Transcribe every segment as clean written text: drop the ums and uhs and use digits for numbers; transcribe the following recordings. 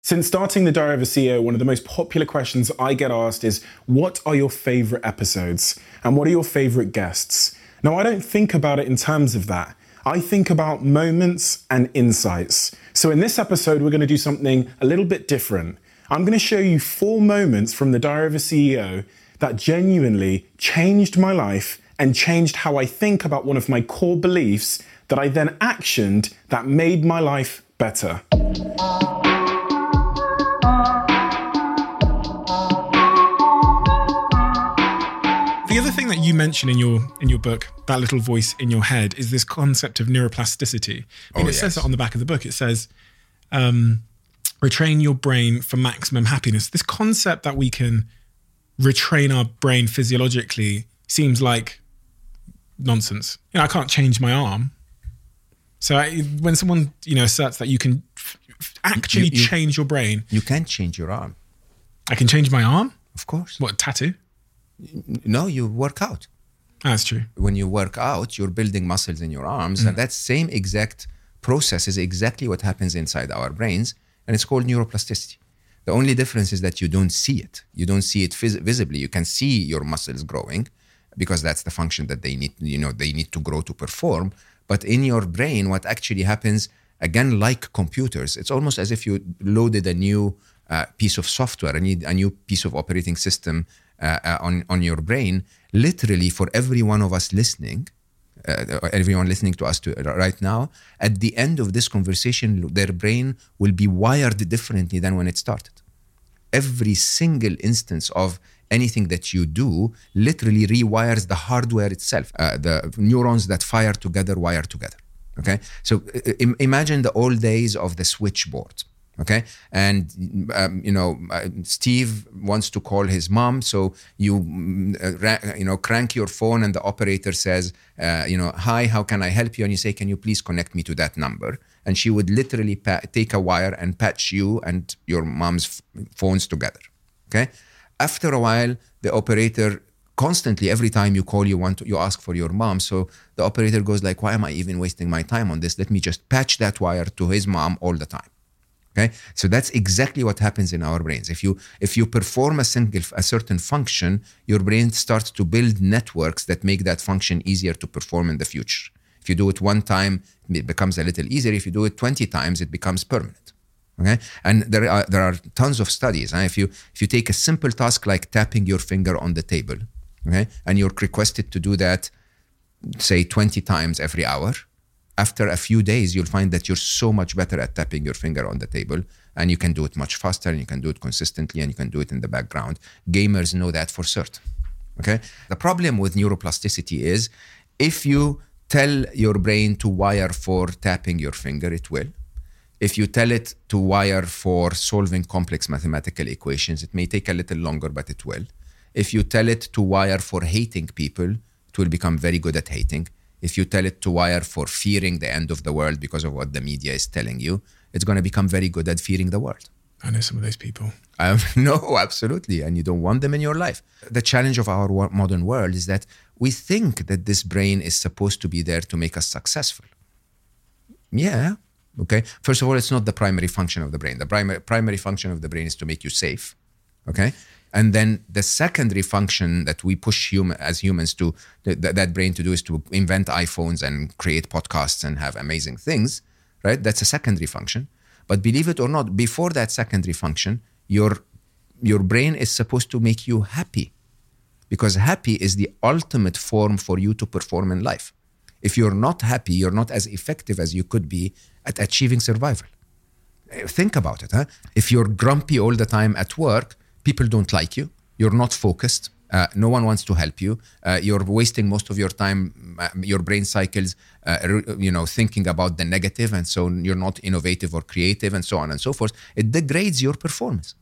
Since starting the Diary of a CEO, one of the most popular questions I get asked is, what are your favorite episodes? And what are your favorite guests? Now, I don't think about it in terms of that. I think about moments and insights. So in this episode, we're going to do something a little bit different. I'm going to show you 4 moments from the Diary of a CEO that genuinely changed my life and changed how I think about one of my core beliefs that I then actioned that made my life better. The other thing that you mention in your book, that little voice in your head, is this concept of neuroplasticity. It says that on the back of the book. It says, retrain your brain for maximum happiness. This concept that we can retrain our brain physiologically seems like nonsense. I can't change my arm. So when someone asserts that you can actually change your brain, you can change your arm. I can change my arm? Of course. What, a tattoo? No, you work out. That's true. When you work out, you're building muscles in your arms, and that same exact process is exactly what happens inside our brains, and it's called neuroplasticity. The only difference is that you don't see it. You don't see it visibly. You can see your muscles growing because that's the function that they need. They need to grow to perform. But in your brain, what actually happens, again, like computers, it's almost as if you loaded a new piece of software, a new piece of operating system on your brain. Literally, for every one of us listening, everyone listening to us right now, at the end of this conversation, their brain will be wired differently than when it started. Every single instance of anything that you do literally rewires the hardware itself. The neurons that fire together wire together. Okay, so imagine the old days of the switchboard. Okay, and Steve wants to call his mom, so you crank your phone, and the operator says, "Hi, how can I help you?" And you say, "Can you please connect me to that number?" And she would literally take a wire and patch you and your mom's phones together. Okay, after a while, the operator constantly, every time you call, you ask for your mom. So the operator goes like, "Why am I even wasting my time on this? Let me just patch that wire to his mom all the time." Okay, so that's exactly what happens in our brains. If you perform a certain function, your brain starts to build networks that make that function easier to perform in the future. If you do it one time, it becomes a little easier. If you do it 20 times, it becomes permanent. Okay, and there are tons of studies. If you take a simple task like tapping your finger on the table, okay, and you're requested to do that, say 20 times every hour. After a few days, you'll find that you're so much better at tapping your finger on the table, and you can do it much faster, and you can do it consistently, and you can do it in the background. Gamers know that for certain. Okay. The problem with neuroplasticity is if you tell your brain to wire for tapping your finger, it will. If you tell it to wire for solving complex mathematical equations, it may take a little longer, but it will. If you tell it to wire for hating people, it will become very good at hating. If you tell it to wire for fearing the end of the world because of what the media is telling you, it's going to become very good at fearing the world. I know some of those people. No, absolutely. And you don't want them in your life. The challenge of our modern world is that we think that this brain is supposed to be there to make us successful. Yeah. Okay. First of all, it's not the primary function of the brain. The primary function of the brain is to make you safe. Okay. And then the secondary function that we push as humans to that brain to do is to invent iPhones and create podcasts and have amazing things, right? That's a secondary function. But believe it or not, before that secondary function, your brain is supposed to make you happy, because happy is the ultimate form for you to perform in life. If you're not happy, you're not as effective as you could be at achieving survival. Think about it. If you're grumpy all the time at work, people don't like you. You're not focused. No one wants to help you. You're wasting most of your time, your brain cycles, thinking about the negative, and so you're not innovative or creative, and so on and so forth. It degrades your performance.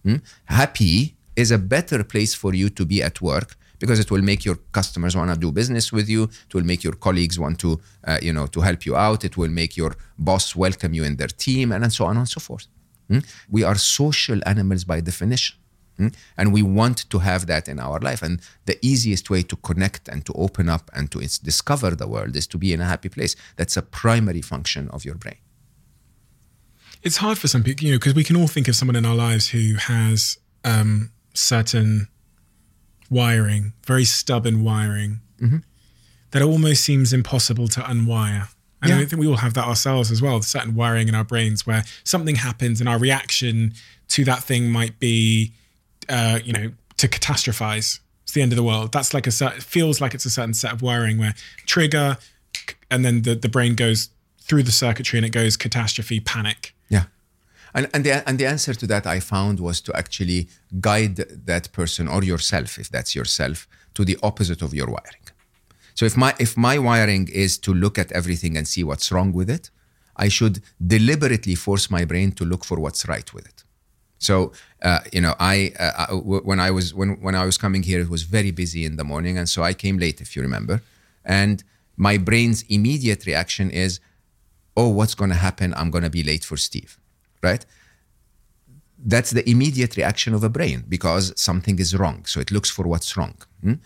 Happy is a better place for you to be at work, because it will make your customers want to do business with you. It will make your colleagues want to, to help you out. It will make your boss welcome you in their team, and so on and so forth. We are social animals by definition. And we want to have that in our life. And the easiest way to connect and to open up and to discover the world is to be in a happy place. That's a primary function of your brain. It's hard for some people, because we can all think of someone in our lives who has certain wiring, very stubborn wiring, that almost seems impossible to unwire. And I think we all have that ourselves as well, certain wiring in our brains where something happens and our reaction to that thing might be, to catastrophize. It's the end of the world. That's like it feels like it's a certain set of wiring where trigger, and then the brain goes through the circuitry and it goes catastrophe, panic. Yeah. And the answer to that I found was to actually guide that person or yourself, if that's yourself, to the opposite of your wiring. So if my wiring is to look at everything and see what's wrong with it, I should deliberately force my brain to look for what's right with it. So when I was coming here, it was very busy in the morning, and so I came late, if you remember. And my brain's immediate reaction is, "Oh, what's going to happen? I'm going to be late for Steve." Right? That's the immediate reaction of a brain because something is wrong. So it looks for what's wrong.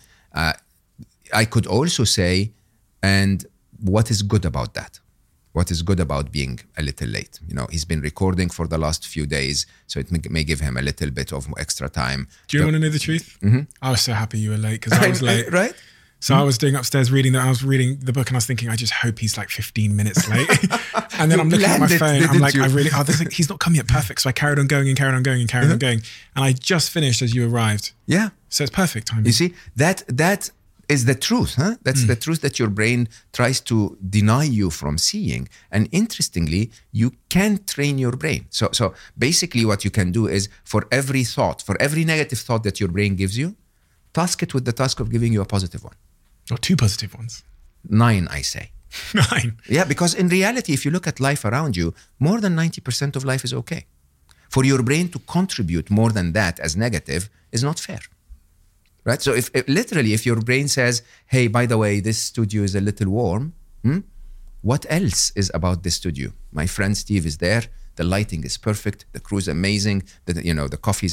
I could also say, and what is good about that? What is good about being a little late? He's been recording for the last few days, so it may give him a little bit of extra time. Do you want to know the truth? Mm-hmm. I was so happy you were late because I was late. Right? So I was doing upstairs I was reading the book and I was thinking, I just hope he's like 15 minutes late. And then I'm looking at my phone. I'm like, he's not come yet. Perfect. So I carried on going and carried on going and carried on going. And I just finished as you arrived. Yeah. So it's perfect timing. You see, that is the truth. That's the truth that your brain tries to deny you from seeing. And interestingly, you can train your brain. So basically what you can do is for every negative thought that your brain gives you, task it with the task of giving you a positive one. Or 2 positive ones. 9, I say. 9? Yeah, because in reality, if you look at life around you, more than 90% of life is okay. For your brain to contribute more than that as negative is not fair. Right? So if your brain says, "Hey, by the way, this studio is a little warm," what else is about this studio? My friend Steve is there. The lighting is perfect. The crew is amazing. The coffee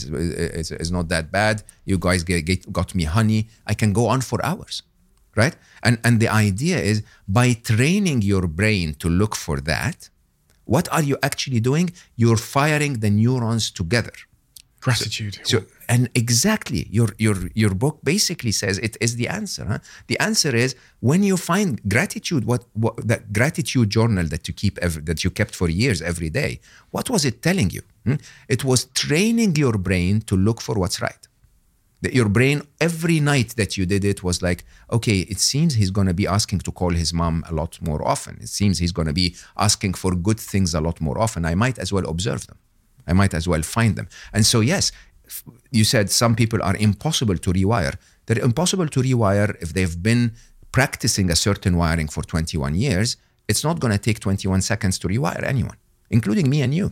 is not that bad. You guys got me honey. I can go on for hours, right? And the idea is by training your brain to look for that, what are you actually doing? You're firing the neurons together. Gratitude. And exactly, your book basically says it is the answer. The answer is when you find gratitude. What that gratitude journal that you kept for years every day. What was it telling you? It was training your brain to look for what's right. Your brain every night that you did it was like, okay, it seems he's going to be asking to call his mom a lot more often. It seems he's going to be asking for good things a lot more often. I might as well observe them. I might as well find them. And so, yes, you said some people are impossible to rewire. They're impossible to rewire if they've been practicing a certain wiring for 21 years. It's not going to take 21 seconds to rewire anyone, including me and you.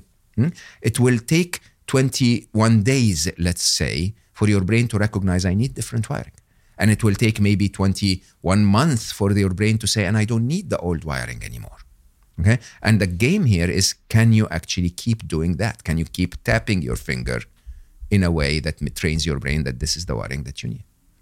It will take 21 days, let's say, for your brain to recognize I need different wiring. And it will take maybe 21 months for your brain to say, and I don't need the old wiring anymore. Okay? And the game here is, can you actually keep doing that? Can you keep tapping your finger in a way that trains your brain that this is the wiring that you need?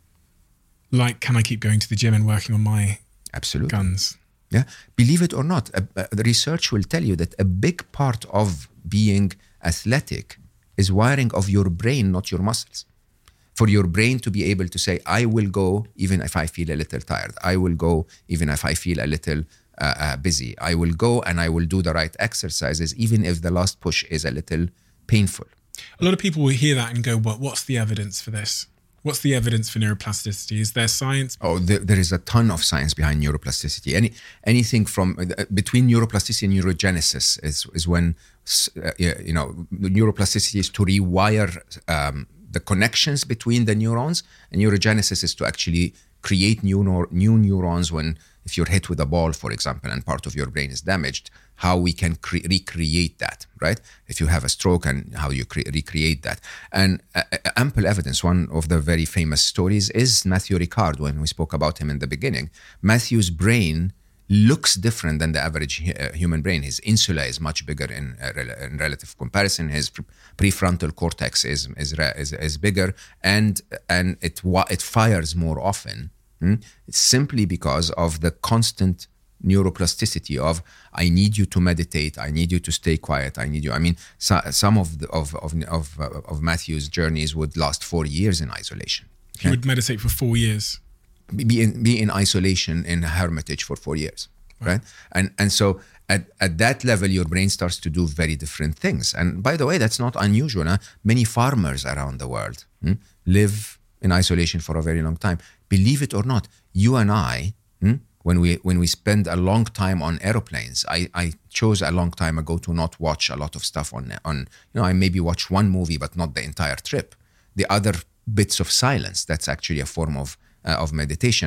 Like, can I keep going to the gym and working on my guns? Yeah. Believe it or not, the research will tell you that a big part of being athletic is wiring of your brain, not your muscles. For your brain to be able to say, I will go even if I feel a little tired. I will go even if I feel a little busy. I will go and I will do the right exercises, even if the last push is a little painful. A lot of people will hear that and go, well, what's the evidence for this? What's the evidence for neuroplasticity? Is there science? Oh, there is a ton of science behind neuroplasticity. Anything from between neuroplasticity and neurogenesis is when, neuroplasticity is to rewire the connections between the neurons, and neurogenesis is to actually create new neurons if you're hit with a ball, for example, and part of your brain is damaged, how we can recreate that, right? If you have a stroke and how you recreate that. And ample evidence, one of the very famous stories is Matthew Ricard, when we spoke about him in the beginning. Matthew's brain looks different than the average human brain. His insula is much bigger in relative comparison. His prefrontal cortex is bigger, and it fires more often. It's simply because of the constant neuroplasticity of I need you to meditate, I need you to stay quiet, I need you. I mean, some of Matthew's journeys would last 4 years in isolation. He would meditate for 4 years. Be in isolation in a hermitage for 4 years, right? And so at that level, your brain starts to do very different things. And by the way, that's not unusual. Huh? Many farmers around the world live in isolation for a very long time. Believe it or not, you and I, when we spend a long time on aeroplanes, I chose a long time ago to not watch a lot of stuff on I maybe watch one movie, but not the entire trip. The other bits of silence, that's actually a form of meditation.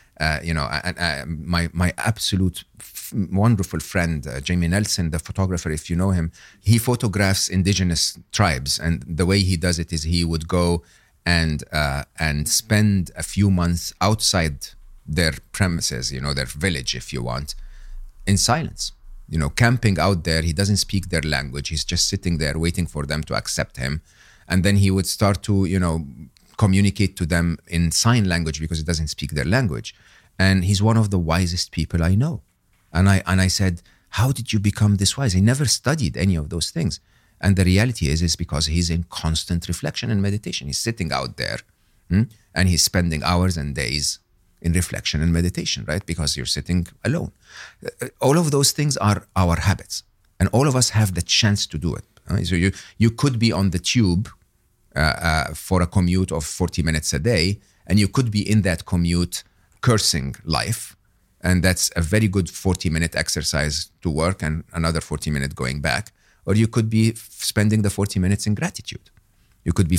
My absolute wonderful friend, Jamie Nelson, the photographer, if you know him, he photographs indigenous tribes. And the way he does it is he would go and spend a few months outside their premises, their village, if you want, in silence, camping out there. He doesn't speak their language. He's just sitting there waiting for them to accept him. And then he would start to, communicate to them in sign language because he doesn't speak their language. And he's one of the wisest people I know. And I said, how did you become this wise? He never studied any of those things. And the reality is because he's in constant reflection and meditation. He's sitting out there and he's spending hours and days in reflection and meditation, right? Because you're sitting alone. All of those things are our habits. And all of us have the chance to do it. Right? So you could be on the tube for a commute of 40 minutes a day, and you could be in that commute cursing life. And that's a very good 40-minute exercise to work and another 40-minute going back. Or you could be spending the 40 minutes in gratitude. You could be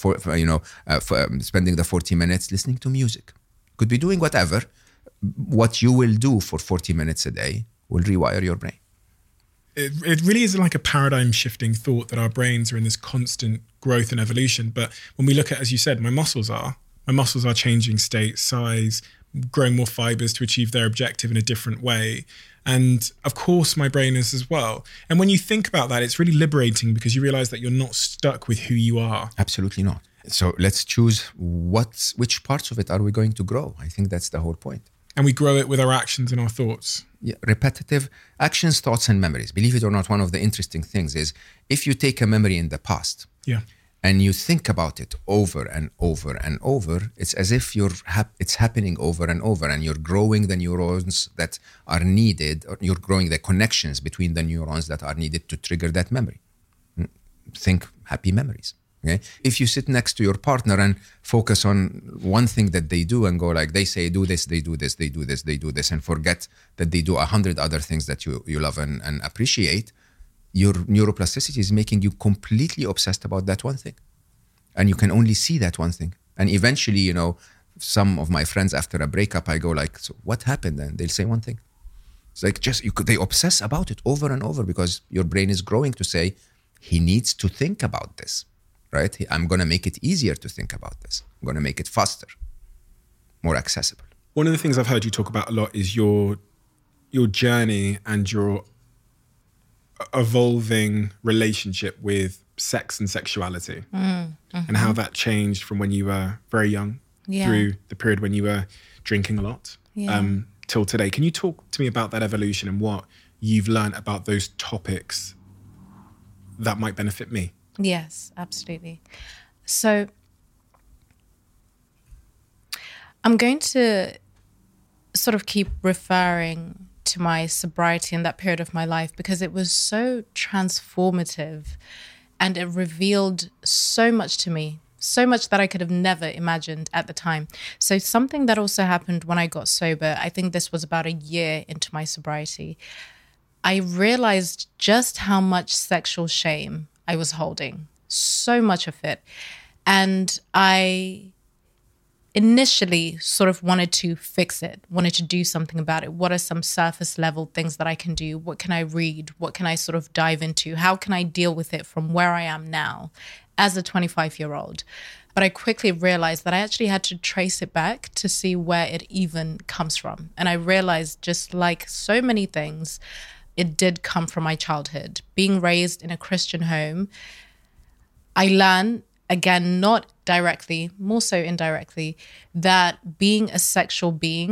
spending the 40 minutes listening to music. Could be doing whatever. What you will do for 40 minutes a day will rewire your brain. It really is like a paradigm shifting thought that our brains are in this constant growth and evolution. But when we look at, as you said, my muscles are changing state, size, growing more fibers to achieve their objective in a different way. And of course, my brain is as well. And when you think about that, it's really liberating because you realize that you're not stuck with who you are. Absolutely not. So let's choose which parts of it are we going to grow. I think that's the whole point. And we grow it with our actions and our thoughts. Yeah, repetitive actions, thoughts, and memories. Believe it or not, one of the interesting things is if you take a memory in the past and you think about it over and over and over, it's as if it's happening over and over, and you're growing the neurons that are needed, or you're growing the connections between the neurons that are needed to trigger that memory. Think happy memories. Okay? If you sit next to your partner and focus on one thing that they do and go like, they say, do this, they do this, they do this, they do this, and forget that they do 100 other things that you love and appreciate, your neuroplasticity is making you completely obsessed about that one thing. And you can only see that one thing. And eventually, some of my friends after a breakup, I go like, so what happened? And they'll say one thing. It's like they obsess about it over and over because your brain is growing to say, he needs to think about this. Right? I'm going to make it easier to think about this. I'm going to make it faster, more accessible. One of the things I've heard you talk about a lot is your journey and your evolving relationship with sex and sexuality and how that changed from when you were very young through the period when you were drinking a lot till today. Can you talk to me about that evolution and what you've learned about those topics that might benefit me? Yes, absolutely. So I'm going to sort of keep referring to my sobriety in that period of my life because it was so transformative and it revealed so much to me, so much that I could have never imagined at the time. So something that also happened when I got sober, I think this was about a year into my sobriety, I realized just how much sexual shame I was holding, so much of it. And I initially sort of wanted to fix it, wanted to do something about it. What are some surface level things that I can do? What can I read? What can I sort of dive into? How can I deal with it from where I am now as a 25-year-old? But I quickly realized that I actually had to trace it back to see where it even comes from. And I realized, just like so many things, it did come from my childhood. Being raised in a Christian home, I learned, again, not directly, more so indirectly, that being a sexual being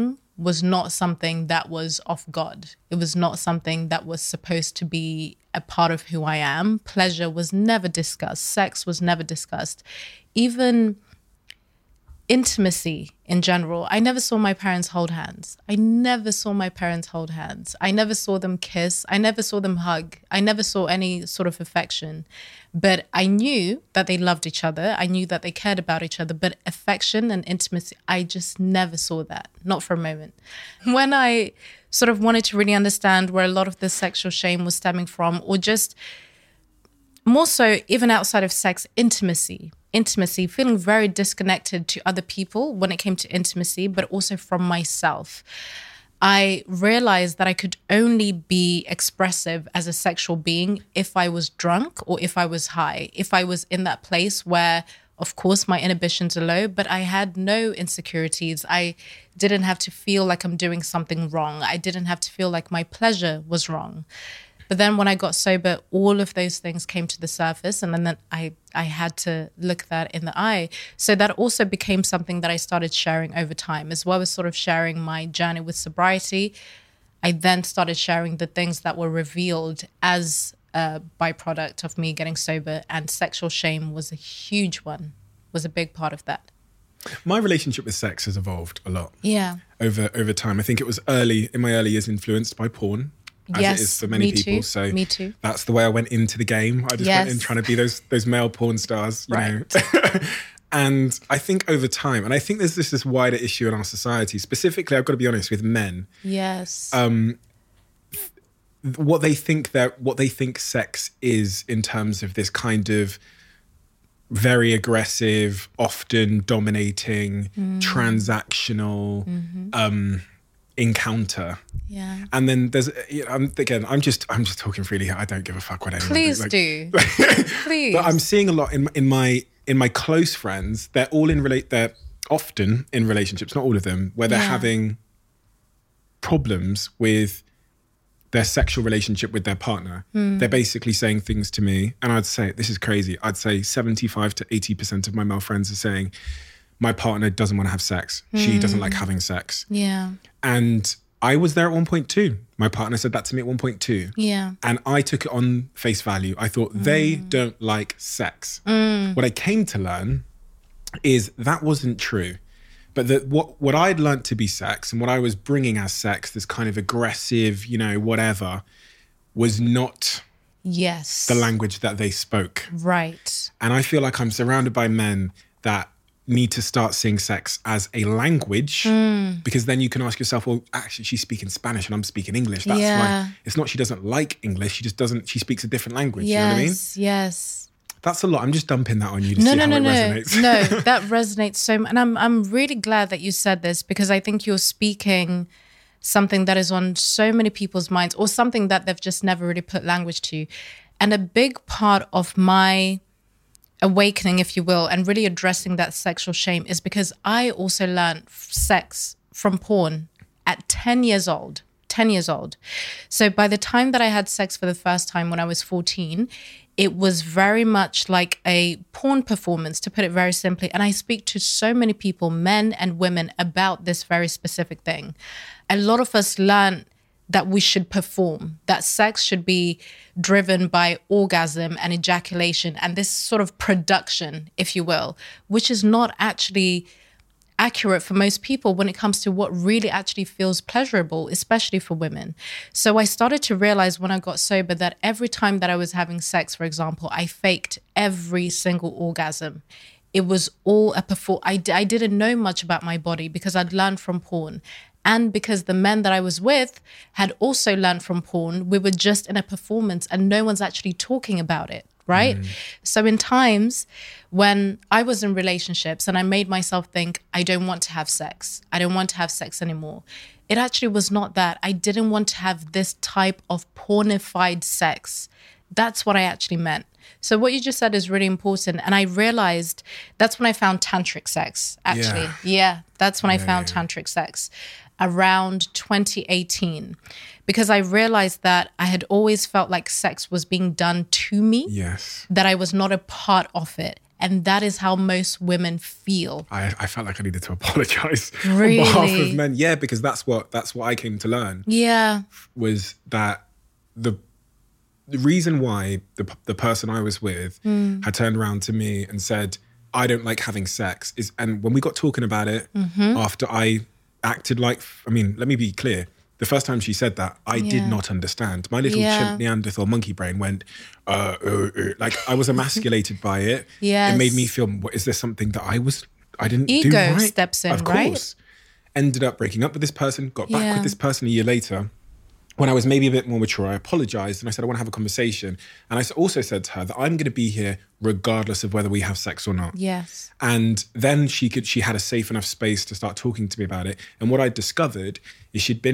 was not something that was of God. It was not something that was supposed to be a part of who I am. Pleasure was never discussed. Sex was never discussed. Even intimacy in general. I never saw my parents hold hands. I never saw my parents hold hands. I never saw them kiss. I never saw them hug. I never saw any sort of affection. But I knew that they loved each other. I knew that they cared about each other. But affection and intimacy, I just never saw that. Not for a moment. When I sort of wanted to really understand where a lot of the sexual shame was stemming from, or just more so even outside of sex, intimacy, feeling very disconnected to other people when it came to intimacy, but also from myself. I realized that I could only be expressive as a sexual being if I was drunk or if I was high, if I was in that place where, of course, my inhibitions are low, but I had no insecurities. I didn't have to feel like I'm doing something wrong. I didn't have to feel like my pleasure was wrong. But then when I got sober, all of those things came to the surface, and then I had to look that in the eye. So that also became something that I started sharing over time, as well as sort of sharing my journey with sobriety. I then started sharing the things that were revealed as a byproduct of me getting sober, and sexual shame was a huge one, was a big part of that. My relationship with sex has evolved a lot. Yeah. Over time. I think it was in my early years, influenced by porn. As yes, it is for many people. Too. So me too. That's the way I went into the game. I just went in trying to be those male porn stars, you know. And I think over time, and I think there's this wider issue in our society, specifically, I've got to be honest, with men. Yes. What they think sex is in terms of this kind of very aggressive, often dominating, transactional encounter. Yeah. And then there's, I'm just talking freely here. I don't give a fuck what anyone Please thinks. do. Please. But I'm seeing a lot in my close friends. They're often in relationships, not all of them, where they're having problems with their sexual relationship with their partner. They're basically saying things to me, and I'd say, this is crazy, I'd say 75 to 80% of my male friends are saying, my partner doesn't want to have sex. She doesn't like having sex. Yeah. And I was there at one point too. My partner said that to me at one point too. Yeah. And I took it on face value. I thought they don't like sex. What I came to learn is that wasn't true. But that what I'd learned to be sex and what I was bringing as sex, this kind of aggressive, whatever, was not the language that they spoke. Right. And I feel like I'm surrounded by men that need to start seeing sex as a language, because then you can ask yourself, well, actually she's speaking Spanish and I'm speaking English. That's why it's not she doesn't like English, she speaks a different language. You know what I mean? Yes. That's a lot. I'm just dumping that on you to see how it resonates. No, that resonates so much. And I'm really glad that you said this, because I think you're speaking something that is on so many people's minds, or something that they've just never really put language to. And a big part of my awakening, if you will, and really addressing that sexual shame is because I also learned sex from porn at 10 years old. 10 years old. So by the time that I had sex for the first time when I was 14, it was very much like a porn performance, to put it very simply. And I speak to so many people, men and women, about this very specific thing. A lot of us learn that we should perform, that sex should be driven by orgasm and ejaculation and this sort of production, if you will, which is not actually accurate for most people when it comes to what really actually feels pleasurable, especially for women. So I started to realize when I got sober that every time that I was having sex, for example, I faked every single orgasm. It was all a I didn't know much about my body because I'd learned from porn. And because the men that I was with had also learned from porn, we were just in a performance and no one's actually talking about it, right? So in times when I was in relationships and I made myself think, I don't want to have sex. I don't want to have sex anymore. It actually was not that. I didn't want to have this type of pornified sex. That's what I actually meant. So what you just said is really important. And I realized that's when I found tantric sex, actually. Yeah, that's when I found tantric sex around 2018, because I realized that I had always felt like sex was being done to me, that I was not a part of it. And that is how most women feel. I felt like I needed to apologize Really? on behalf of men. Yeah, because that's what I came to learn. Yeah. Was that the reason why the person I was with had turned around to me and said, I don't like having sex, and when we got talking about it after I acted like, let me be clear. The first time she said that, I did not understand. My little chimp Neanderthal monkey brain went, like I was emasculated by it. Yes. It made me feel, is there something that I didn't do Ego right? steps in, of right? course. Ended up breaking up with this person, got back Yeah. with this person a year later. When I was maybe a bit more mature, I apologized and I said, I want to have a conversation. And I also said to her that I'm going to be here regardless of whether we have sex or not. Yes. And then she had a safe enough space to start talking to me about it. And what I discovered is she'd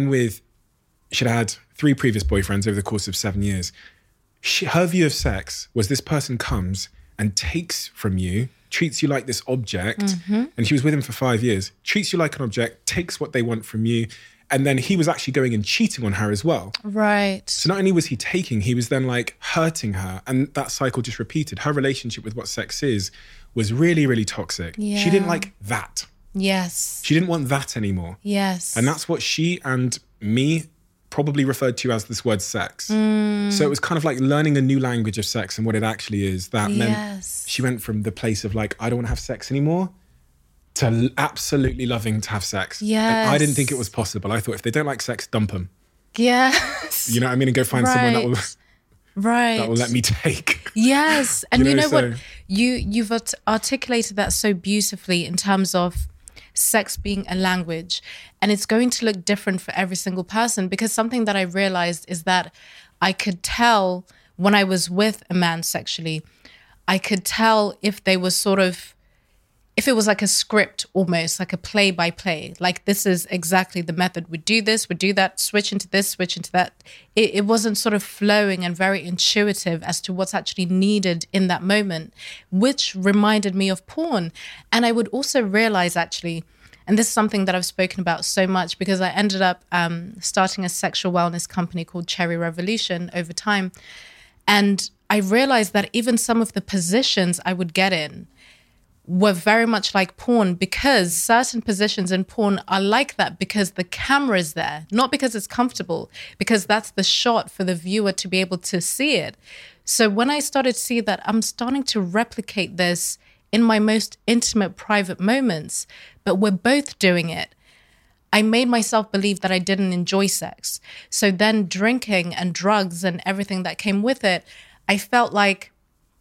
had 3 previous boyfriends over the course of 7 years. Her view of sex was this person comes and takes from you, treats you like this object. And she was with him for 5 years, treats you like an object, takes what they want from you. And then he was actually going and cheating on her as well. Right. So not only was he taking, he was then like hurting her. And that cycle just repeated. Her relationship with what sex is was really, really toxic. Yeah. She didn't like that. Yes. She didn't want that anymore. Yes. And that's what she and me probably referred to as this word sex. So it was kind of like learning a new language of sex and what it actually is. That meant Yes. she went from the place of like, I don't want to have sex anymore, to absolutely loving to have sex. Yes. And I didn't think it was possible. I thought if they don't like sex, dump them. Yes. You know what I mean? And go find someone that will Right. let me take. Yes. And You you know, know what? so- You've articulated that so beautifully in terms of sex being a language. And it's going to look different for every single person, because something that I realized is that I could tell when I was with a man sexually, I could tell if they were sort of, if it was like a script, almost like a play by play, like this is exactly the method. We do this, we do that, switch into this, switch into that. It wasn't sort of flowing and very intuitive as to what's actually needed in that moment, which reminded me of porn. And I would also realize actually, and this is something that I've spoken about so much because I ended up starting a sexual wellness company called Cherry Revolution over time. And I realized that even some of the positions I would get in were very much like porn, because certain positions in porn are like that because the camera is there, not because it's comfortable, because that's the shot for the viewer to be able to see it. So when I started to see that, I'm starting to replicate this in my most intimate, private moments, but we're both doing it. I made myself believe that I didn't enjoy sex. So then drinking and drugs and everything that came with it, I felt like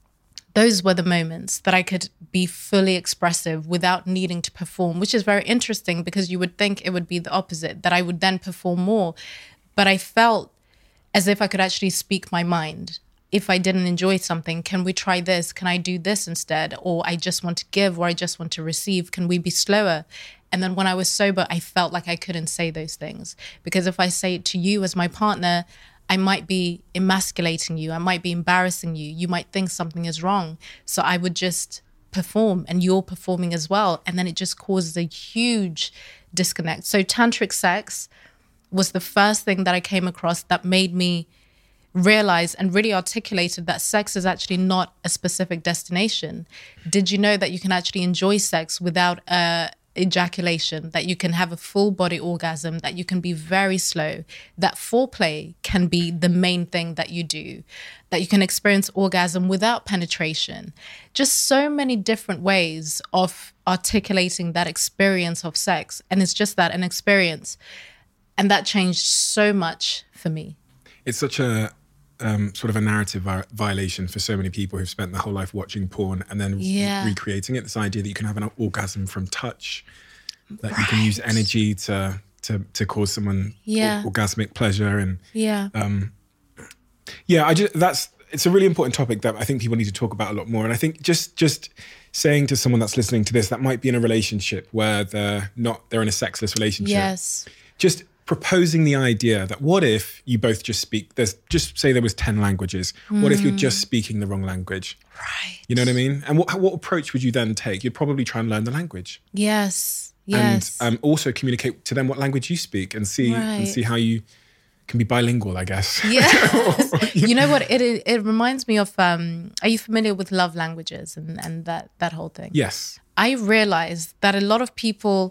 those were the moments that I could be fully expressive without needing to perform, which is very interesting because you would think it would be the opposite, that I would then perform more. But I felt as if I could actually speak my mind. If I didn't enjoy something, can we try this? Can I do this instead? Or I just want to give, or I just want to receive. Can we be slower? And then when I was sober, I felt like I couldn't say those things, because if I say it to you as my partner, I might be emasculating you. I might be embarrassing you. You might think something is wrong. So I would just perform, and you're performing as well. And then it just causes a huge disconnect. So tantric sex was the first thing that I came across that made me realize and really articulated that sex is actually not a specific destination. Did you know that you can actually enjoy sex without ejaculation, that you can have a full body orgasm, that you can be very slow, that foreplay can be the main thing that you do, that you can experience orgasm without penetration? Just so many different ways of articulating that experience of sex. And it's just that, an experience. And that changed so much for me. It's such a sort of a narrative violation for so many people who've spent their whole life watching porn and then recreating it. This idea that you can have an orgasm from touch, that you can use energy to cause someone orgasmic pleasure, and it's a really important topic that I think people need to talk about a lot more. And I think just saying to someone that's listening to this that might be in a relationship where they're in a sexless relationship, just proposing the idea that what if you both just say there was 10 languages. What if you're just speaking the wrong language? Right. You know what I mean? And what approach would you then take? You'd probably try and learn the language. Yes. And also communicate to them what language you speak and see how you can be bilingual, I guess. Yeah. You know what? It reminds me of, are you familiar with love languages and that whole thing? Yes. I realized that a lot of people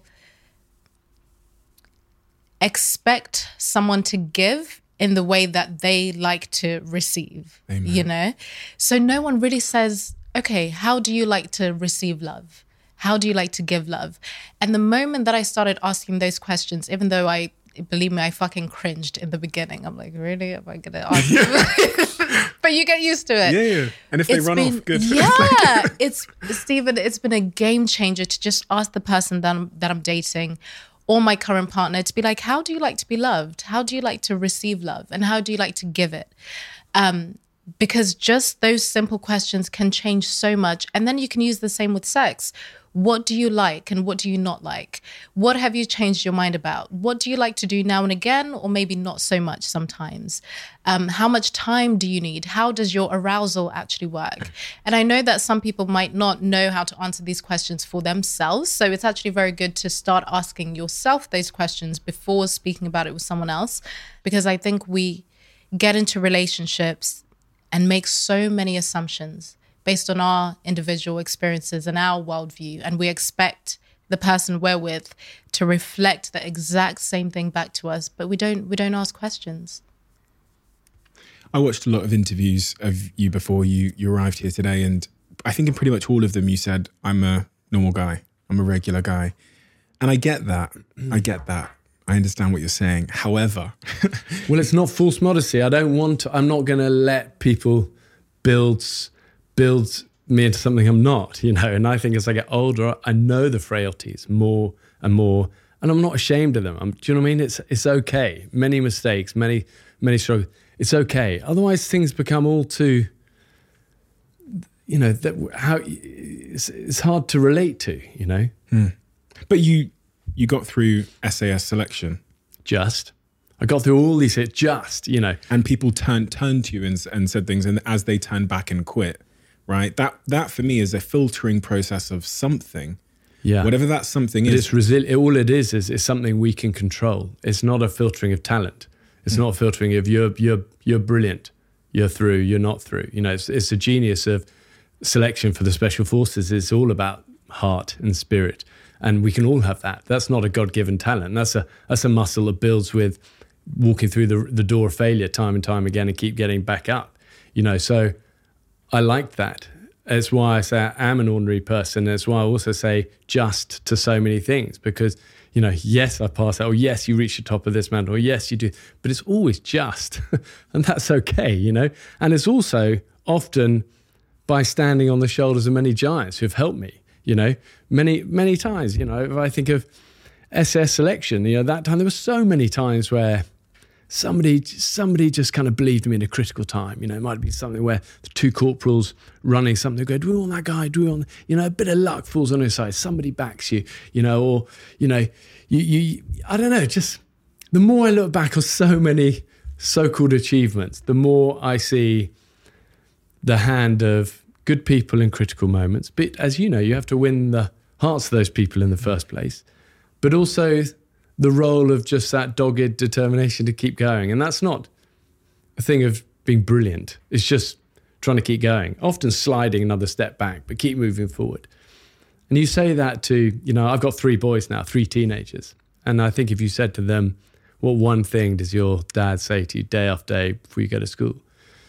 expect someone to give in the way that they like to receive, Amen. you know? So no one really says, okay, how do you like to receive love? How do you like to give love? And the moment that I started asking those questions, even though believe me, I fucking cringed in the beginning. I'm like, really? Am I going to ask? But you get used to it. Yeah. And if they run off, good. Yeah. Stephen, it's been a game changer to just ask the person that I'm dating or my current partner to be like, how do you like to be loved? How do you like to receive love? And how do you like to give it? Because just those simple questions can change so much. And then you can use the same with sex. What do you like and what do you not like? What have you changed your mind about? What do you like to do now and again, or maybe not so much sometimes? How much time do you need? How does your arousal actually work? And I know that some people might not know how to answer these questions for themselves. So it's actually very good to start asking yourself those questions before speaking about it with someone else, because I think we get into relationships and make so many assumptions based on our individual experiences and our worldview. And we expect the person we're with to reflect the exact same thing back to us, but we don't ask questions. I watched a lot of interviews of you before you arrived here today, and I think in pretty much all of them you said, I'm a normal guy. I'm a regular guy. And I get that. I understand what you're saying. However... Well, it's not false modesty. I'm not going to let people build me into something I'm not, you know. And I think as I get older, I know the frailties more and more, and I'm not ashamed of them. Do you know what I mean? It's okay. Many mistakes, many struggles. It's okay. Otherwise, things become all too, you know, it's hard to relate to, you know. But you got through SAS selection. I got through all these hits, you know. And people turned to you and said things, and as they turned back and quit, right? That for me is a filtering process of something. Yeah. Whatever that something But is. all it is something we can control. It's not a filtering of talent. It's not a filtering of you're brilliant, you're through, you're not through. You know, it's a genius of selection for the special forces. It's all about heart and spirit. And we can all have that. That's not a God-given talent. That's a muscle that builds with walking through the door of failure time and time again and keep getting back up. You know, so I like that. That's why I say I am an ordinary person. That's why I also say just to so many things, because, you know, yes, I pass that, or yes, you reach the top of this mountain, or yes, you do, but it's always just, and that's okay, you know. And it's also often by standing on the shoulders of many giants who've helped me, you know, many times. You know, if I think of SS selection, you know, that time there were so many times where somebody just kind of believed me in a critical time. You know, it might be something where the two corporals running something go, do we want that guy? Do we want, you know, a bit of luck falls on his side. Somebody backs you, you know, or, you know, you I don't know, just the more I look back on so many so-called achievements, the more I see the hand of good people in critical moments. But as you know, you have to win the hearts of those people in the first place, but also the role of just that dogged determination to keep going. And that's not a thing of being brilliant. It's just trying to keep going, often sliding another step back, but keep moving forward. And you say that to, you know, I've got 3 boys now, 3 teenagers. And I think if you said to them, what one thing does your dad say to you day after day before you go to school?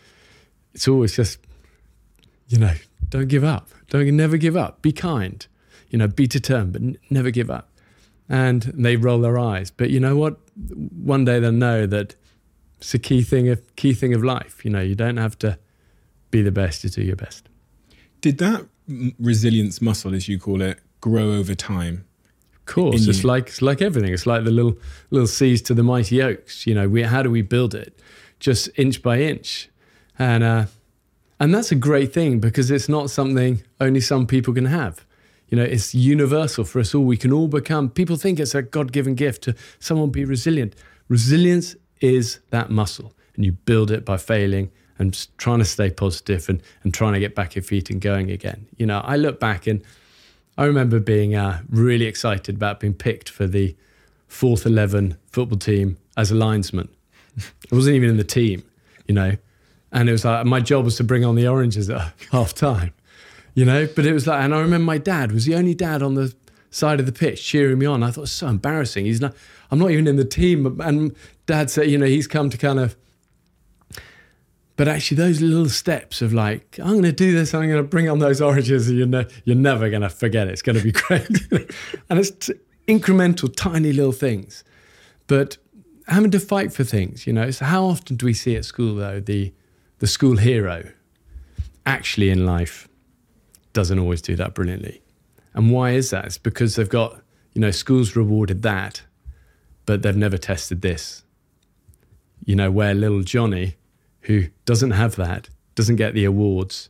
It's always just, you know, don't give up. Never give up. Be kind. You know, be determined, but never give up. And they roll their eyes. But you know what? One day they'll know that it's a key thing of life. You know, you don't have to be the best to do your best. Did that resilience muscle, as you call it, grow over time? Of course, it's like everything. It's like the little seeds to the mighty oaks. You know, how do we build it? Just inch by inch, and that's a great thing because it's not something only some people can have. You know, it's universal for us all. We can all become, people think it's a God-given gift to someone be resilient. Resilience is that muscle, and you build it by failing and trying to stay positive and trying to get back your feet and going again. You know, I look back and I remember being really excited about being picked for the 4th 11 football team as a linesman. I wasn't even in the team, you know. And it was like, my job was to bring on the oranges at half time, you know. But it was like, and I remember my dad was the only dad on the side of the pitch cheering me on. I thought, it's so embarrassing. I'm not even in the team. And Dad said, you know, he's come to kind of, but actually those little steps of like, I'm going to do this, I'm going to bring on those oranges, and you're never going to forget it. It's going to be great. And it's incremental, tiny little things. But having to fight for things, you know. So how often do we see at school, though, the school hero actually in life doesn't always do that brilliantly. And why is that? It's because they've got, you know, schools rewarded that, but they've never tested this. You know, where little Johnny, who doesn't have that, doesn't get the awards,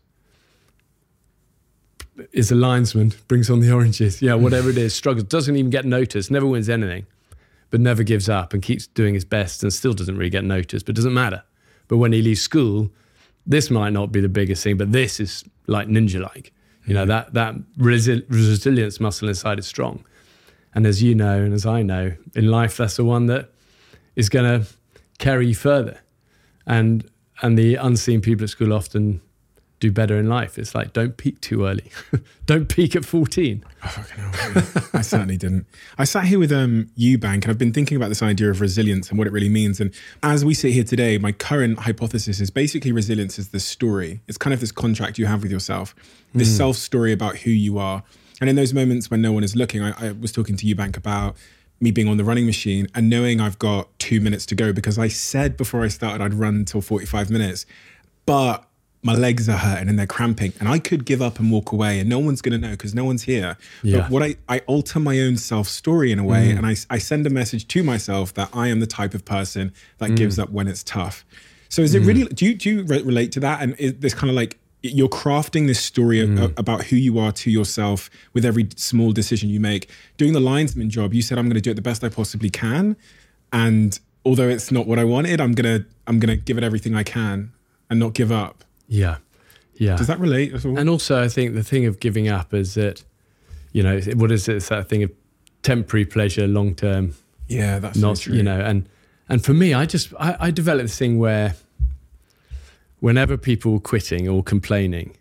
is a linesman, brings on the oranges, yeah, whatever it is, struggles, doesn't even get noticed, never wins anything, but never gives up and keeps doing his best and still doesn't really get noticed, but doesn't matter. But when he leaves school, this might not be the biggest thing, but this is like ninja-like. You know, that resilience muscle inside is strong. And as you know, and as I know, in life, that's the one that is going to carry you further. And the unseen people at school often do better in life. It's like, don't peak too early. Don't peak at 14. Oh, fucking hell. I certainly didn't. I sat here with Eubank, and I've been thinking about this idea of resilience and what it really means. And as we sit here today, my current hypothesis is basically resilience is this story. It's kind of this contract you have with yourself, this self-story about who you are. And in those moments when no one is looking, I was talking to Eubank about me being on the running machine and knowing I've got 2 minutes to go, because I said before I started I'd run until 45 minutes, but my legs are hurting and they're cramping and I could give up and walk away and no one's going to know because no one's here. Yeah. But what I alter my own self-story in a way, and I send a message to myself that I am the type of person that gives up when it's tough. So is it really, do you relate to that? And is this kind of like, you're crafting this story about who you are to yourself with every small decision you make. Doing the linesman job, you said, I'm going to do it the best I possibly can. And although it's not what I wanted, I'm going to give it everything I can and not give up. Yeah. Yeah. Does that relate at all? And also, I think the thing of giving up is that, you know, what is it? It's that thing of temporary pleasure, long-term. Yeah, that's not, so true. you know, and for me, I developed this thing where whenever people were quitting or complaining,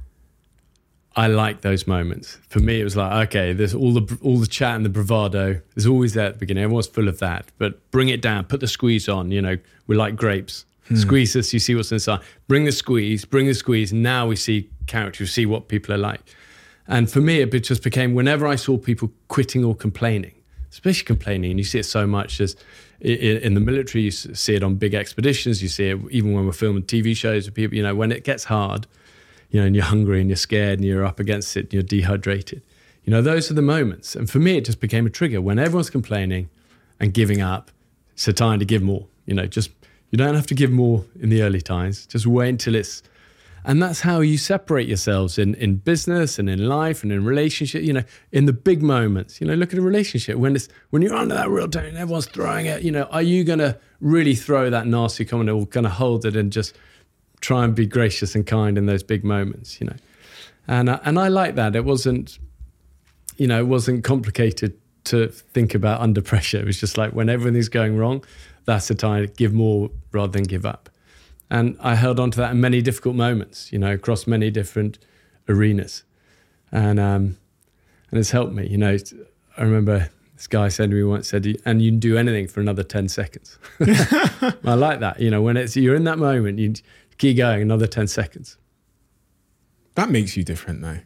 I like those moments. For me, it was like, okay, there's all the chat and the bravado is always there at the beginning. Everyone's full of that, but bring it down, put the squeeze on. You know, we're like grapes. Squeeze this, you see what's inside. Bring the squeeze. Now we see character, we see what people are like. And for me, it just became whenever I saw people quitting or complaining, especially complaining, and you see it so much as in the military, you see it on big expeditions, you see it even when we're filming TV shows with people, you know, when it gets hard, you know, and you're hungry and you're scared and you're up against it and you're dehydrated. You know, those are the moments. And for me, it just became a trigger. When everyone's complaining and giving up, it's a time to give more, you know, just... You don't have to give more in the early times. Just wait until it's... And that's how you separate yourselves in business and in life and in relationship, you know, in the big moments. You know, look at a relationship. When you're under that real tension and everyone's throwing it, you know, are you going to really throw that nasty comment or going to hold it and just try and be gracious and kind in those big moments, you know? And I like that. It wasn't, you know, it wasn't complicated to think about under pressure. It was just like when everything's going wrong, that's the time to give more rather than give up. And I held on to that in many difficult moments, you know, across many different arenas. And it's helped me, you know. I remember this guy said to me once, and you can do anything for another 10 seconds. I like that, you know, when you're in that moment, you keep going another 10 seconds. That makes you different though.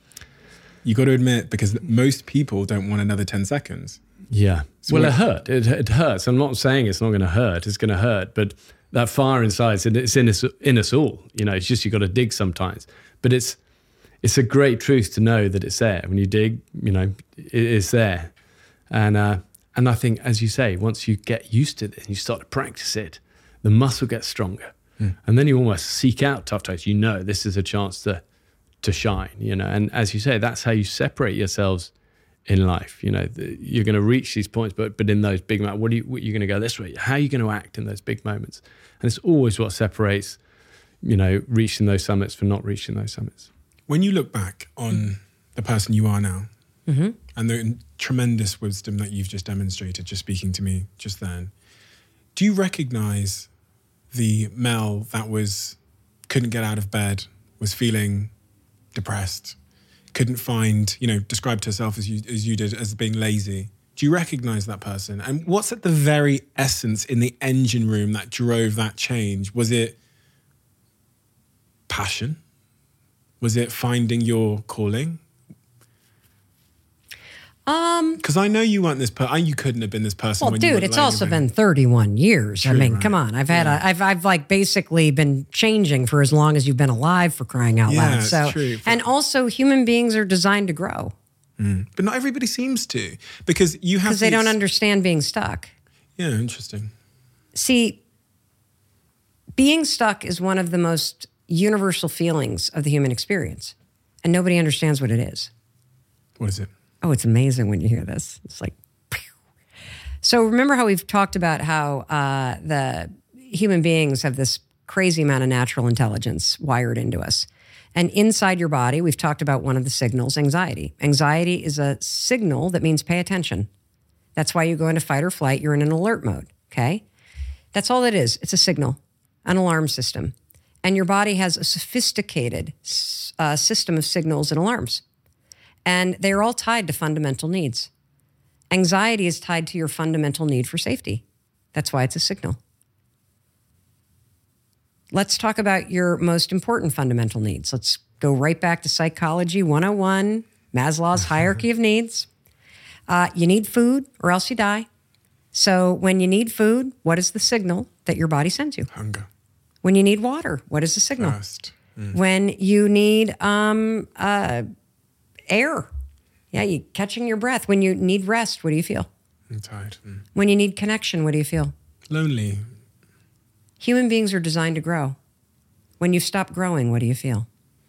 You got to admit, because most people don't want another 10 seconds. Yeah. So well, it hurt. It hurts. I'm not saying it's not going to hurt. It's going to hurt. But that fire inside, it's in us all. You know, it's just you got to dig sometimes. But it's a great truth to know that it's there. When you dig, you know, it's there. And I think, as you say, once you get used to it and you start to practice it, the muscle gets stronger. And then you almost seek out tough times. You know, this is a chance to shine, you know. And as you say, that's how you separate yourselves in life. You know, you're going to reach these points, but in those big moments, what are you going to go this way? How are you going to act in those big moments? And it's always what separates, you know, reaching those summits from not reaching those summits. When you look back on the person you are now and the tremendous wisdom that you've just demonstrated, just speaking to me just then, Do you recognize the Mel that couldn't get out of bed, was feeling depressed, couldn't find, described herself as you did, as being lazy? Do you recognize that person? And what's at the very essence in the engine room that drove that change? Was it passion? Was it finding your calling? Because I know you weren't this person. You couldn't have been this person. Well, when you dude, were it's laying also around. been 31 years. I mean, right. come on. I've like basically been changing for as long as you've been alive, for crying out Yeah, loud. it's So, true. and also human beings are designed to grow But not everybody seems to, because you have because they don't these- understand being stuck. Yeah, interesting. See, being stuck is one of the most universal feelings of the human experience, and nobody understands what it is. What is it? Oh, it's amazing when you hear this. It's like, pew. So remember how we've talked about how the human beings have this crazy amount of natural intelligence wired into us. And inside your body, we've talked about one of the signals, anxiety. Anxiety is a signal that means pay attention. That's why you go into fight or flight. You're in an alert mode, okay? That's all it is. It's a signal, an alarm system. And your body has a sophisticated system of signals and alarms. And they're all tied to fundamental needs. Anxiety is tied to your fundamental need for safety. That's why it's a signal. Let's talk about your most important fundamental needs. Let's go right back to Psychology 101, Maslow's hierarchy of needs. You need food or else you die. So when you need food, what is the signal that your body sends you? Hunger. When you need water, what is the signal? Thirst. When you need air, you catching your breath. When you need rest, what do you feel? I'm tired. When you need connection, what do you feel? Lonely. Human beings are designed to grow. When you stop growing, what do you feel?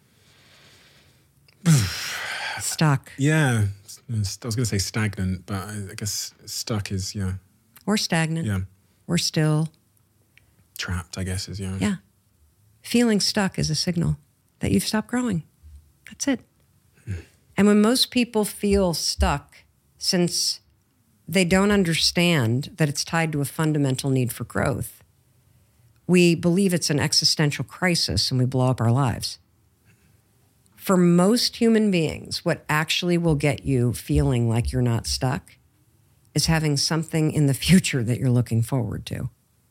Stuck Yeah. I was going to say stagnant, but I guess stuck is, or stagnant yeah. or still. Trapped, I guess, is, Yeah. Feeling stuck is a signal that you've stopped growing. That's it. And when most people feel stuck, since they don't understand that it's tied to a fundamental need for growth, we believe it's an existential crisis and we blow up our lives. For most human beings, what actually will get you feeling like you're not stuck is having something in the future that you're looking forward to.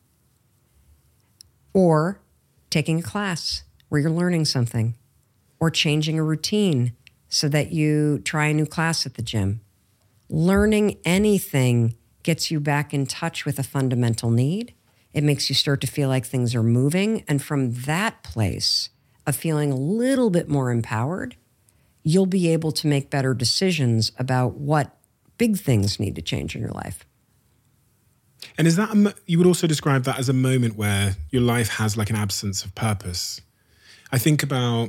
Or taking a class where you're learning something, or changing a routine so that you try a new class at the gym. Learning anything gets you back in touch with a fundamental need. It makes you start to feel like things are moving. And from that place of feeling a little bit more empowered, you'll be able to make better decisions about what big things need to change in your life. And is that, you would also describe that as a moment where your life has like an absence of purpose? I think about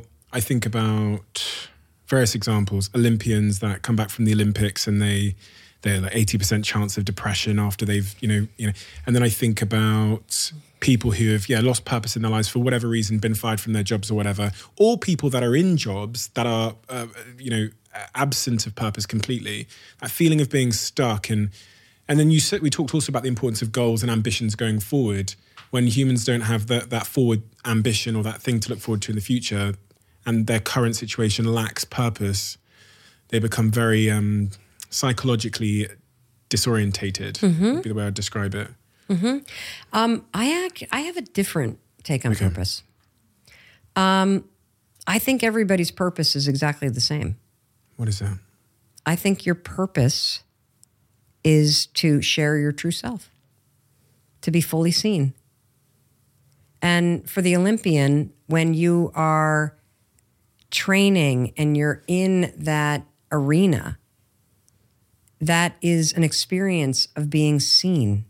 various examples, Olympians that come back from the Olympics and they're like 80% chance of depression after they've, and then I think about people who have, lost purpose in their lives for whatever reason, been fired from their jobs or whatever, or people that are in jobs that are, absent of purpose completely, that feeling of being stuck. And then we talked also about the importance of goals and ambitions going forward. When humans don't have that forward ambition or that thing to look forward to in the future, and their current situation lacks purpose, they become very psychologically disorientated, would be the way I'd describe it. I have a different take on purpose. I think everybody's purpose is exactly the same. What is that? I think your purpose is to share your true self, to be fully seen. And for the Olympian, when you are training and you're in that arena, that is an experience of being seen.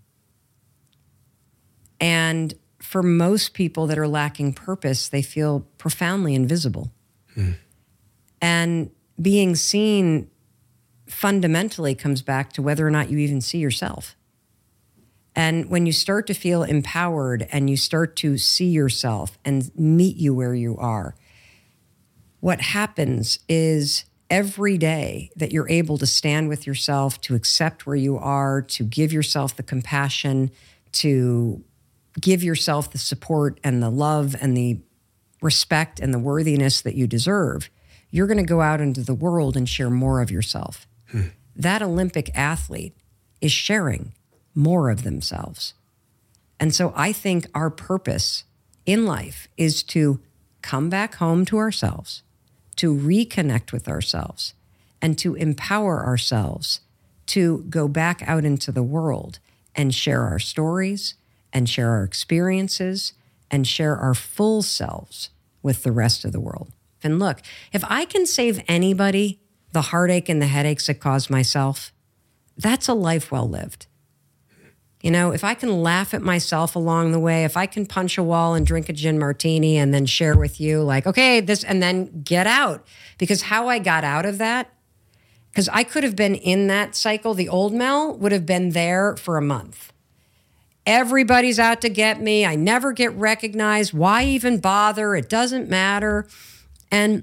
And for most people that are lacking purpose, they feel profoundly invisible. And being seen fundamentally comes back to whether or not you even see yourself. And when you start to feel empowered and you start to see yourself and meet you where you are, what happens is every day that you're able to stand with yourself, to accept where you are, to give yourself the compassion, to give yourself the support and the love and the respect and the worthiness that you deserve, you're going to go out into the world and share more of yourself. That Olympic athlete is sharing more of themselves. And so I think our purpose in life is to come back home to ourselves, to reconnect with ourselves, and to empower ourselves to go back out into the world and share our stories and share our experiences and share our full selves with the rest of the world. And look, if I can save anybody the heartache and the headaches that caused myself, that's a life well lived. You know, if I can laugh at myself along the way, if I can punch a wall and drink a gin martini and then share with you like, okay, this, and then get out. Because how I got out of that, because I could have been in that cycle, the old Mel would have been there for a month. Everybody's out to get me. I never get recognized. Why even bother? It doesn't matter. And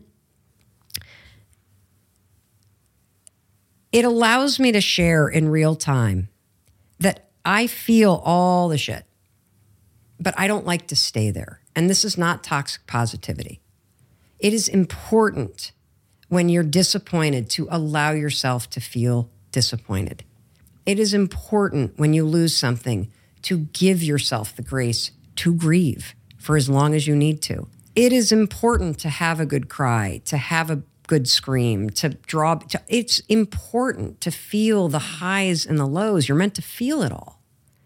it allows me to share in real time that I feel all the shit, but I don't like to stay there. And this is not toxic positivity. It is important when you're disappointed to allow yourself to feel disappointed. It is important when you lose something to give yourself the grace to grieve for as long as you need to. It is important to have a good cry, to have a good scream, it's important to feel the highs and the lows. You're meant to feel it all.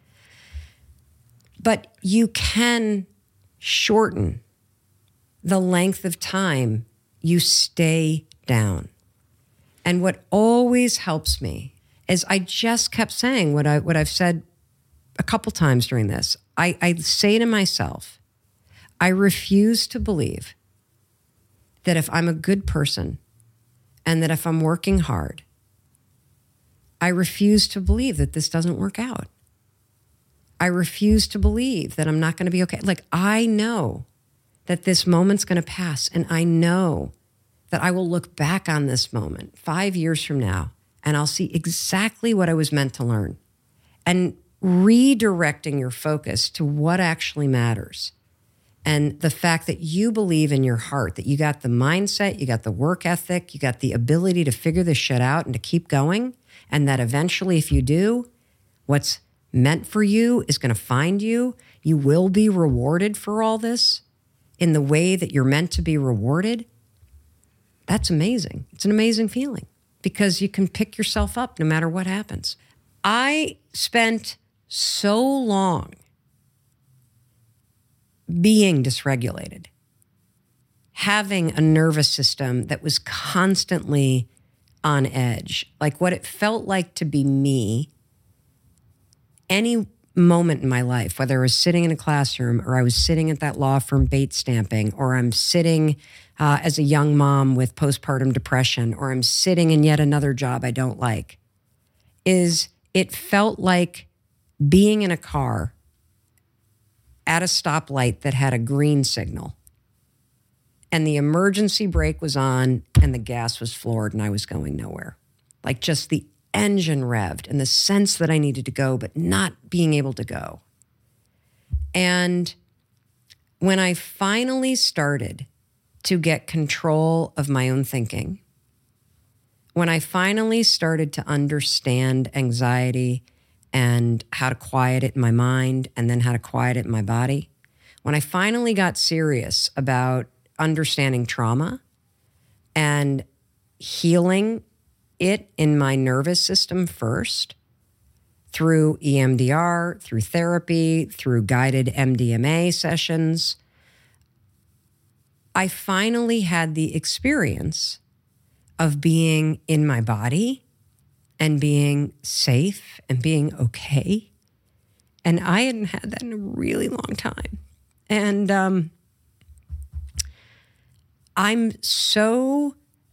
But you can shorten the length of time you stay down. And what always helps me is I just kept saying what I've said a couple times during this. I say to myself, I refuse to believe that if I'm a good person and that if I'm working hard, I refuse to believe that this doesn't work out. I refuse to believe that I'm not going to be okay. Like, I know that this moment's going to pass, and I know that I will look back on this moment 5 years from now, and I'll see exactly what I was meant to learn. And redirecting your focus to what actually matters. And the fact that you believe in your heart, that you got the mindset, you got the work ethic, you got the ability to figure this shit out and to keep going. And that eventually, if you do, what's meant for you is going to find you. You will be rewarded for all this in the way that you're meant to be rewarded. That's amazing. It's an amazing feeling because you can pick yourself up no matter what happens. I spent so long being dysregulated, having a nervous system that was constantly on edge, like what it felt like to be me any moment in my life, whether I was sitting in a classroom or I was sitting at that law firm bait stamping, or I'm sitting as a young mom with postpartum depression, or I'm sitting in yet another job I don't like, is it felt like being in a car at a stoplight that had a green signal and the emergency brake was on and the gas was floored and I was going nowhere. Like just the engine revved and the sense that I needed to go, but not being able to go. And when I finally started to get control of my own thinking, when I finally started to understand anxiety and how to quiet it in my mind and then how to quiet it in my body, when I finally got serious about understanding trauma and healing it in my nervous system first, through EMDR, through therapy, through guided MDMA sessions, I finally had the experience of being in my body and being safe and being okay. And I hadn't had that in a really long time. And I'm so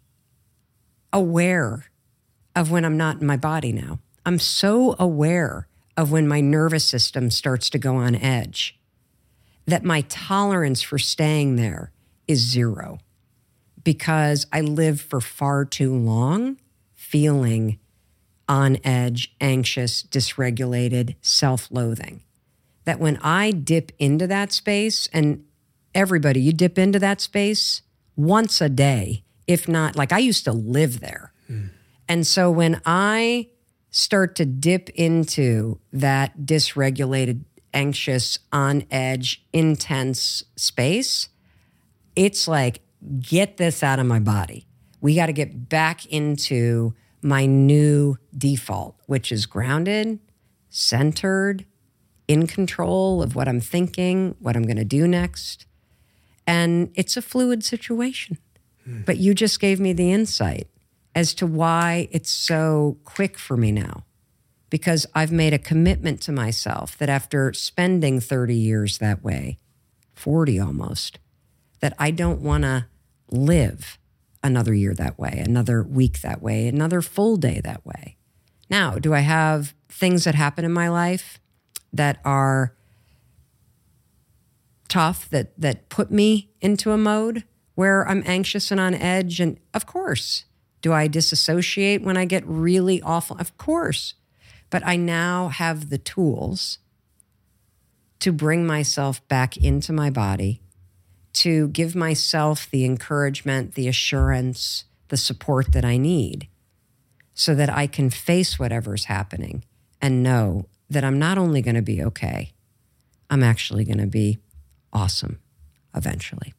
aware of when I'm not in my body now. I'm so aware of when my nervous system starts to go on edge that my tolerance for staying there is zero, because I lived for far too long feeling on edge, anxious, dysregulated, self-loathing. that when I dip into that space, and everybody, you dip into that space once a day, if not, like I used to live there. And so when I start to dip into that dysregulated, anxious, on edge, intense space, it's like, get this out of my body. We got to get back into my new default, which is grounded, centered, in control of what I'm thinking, what I'm going to do next. And it's a fluid situation. But you just gave me the insight as to why it's so quick for me now. Because I've made a commitment to myself that after spending 30 years that way, 40 almost, that I don't want to live another year that way, another week that way, another full day that way. Now, do I have things that happen in my life that are tough, that put me into a mode where I'm anxious and on edge? And of course. Do I disassociate when I get really awful? Of course. But I now have the tools to bring myself back into my body, to give myself the encouragement, the assurance, the support that I need so that I can face whatever's happening and know that I'm not only going to be okay, I'm actually going to be awesome eventually.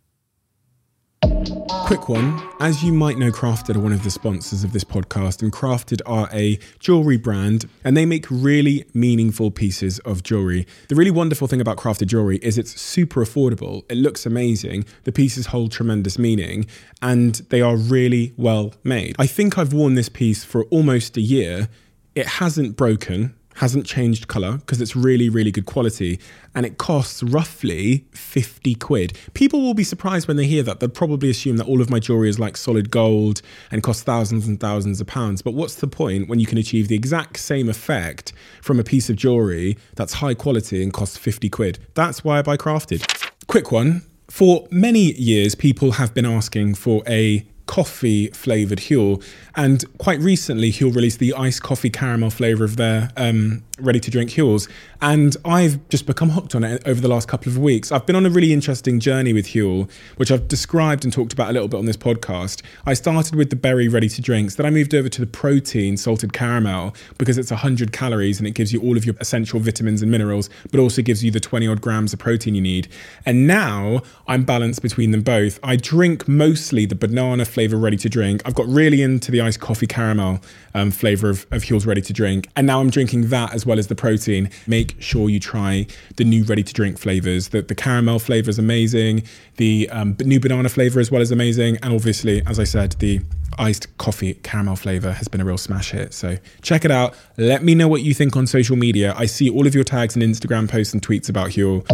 Quick one. As you might know, Crafted are one of the sponsors of this podcast, and Crafted are a jewelry brand, and they make really meaningful pieces of jewelry. The really wonderful thing about Crafted jewelry is it's super affordable. It looks amazing. The pieces hold tremendous meaning, and they are really well made. I think I've worn this piece for almost a year. It hasn't broken, hasn't changed colour, because it's really, really good quality, and it costs roughly 50 quid. People will be surprised when they hear that. They'll probably assume that all of my jewelry is like solid gold and costs thousands and thousands of pounds. But what's the point when you can achieve the exact same effect from a piece of jewelry that's high quality and costs 50 quid? That's why I buy Crafted. Quick one. For many years, people have been asking for a coffee flavoured Huel, and quite recently Huel released the iced coffee caramel flavour of their ready to drink Huels, and I've just become hooked on it over the last couple of weeks. I've been on a really interesting journey with Huel, which I've described and talked about a little bit on this podcast. I started with the berry ready to drinks, then I moved over to the protein salted caramel because it's 100 calories and it gives you all of your essential vitamins and minerals, but also gives you the 20 odd grams of protein you need. And now I'm balanced between them both. I drink mostly the banana flavour ready to drink. I've got really into the iced coffee caramel flavour of Huel's ready to drink, and now I'm drinking that as well as the protein. Make sure you try the new ready to drink flavours. The caramel flavour is amazing, the new banana flavour as well is amazing, and obviously, as I said, the iced coffee caramel flavour has been a real smash hit. So check it out. Let me know what you think on social media. I see all of your tags and Instagram posts and tweets about Huel.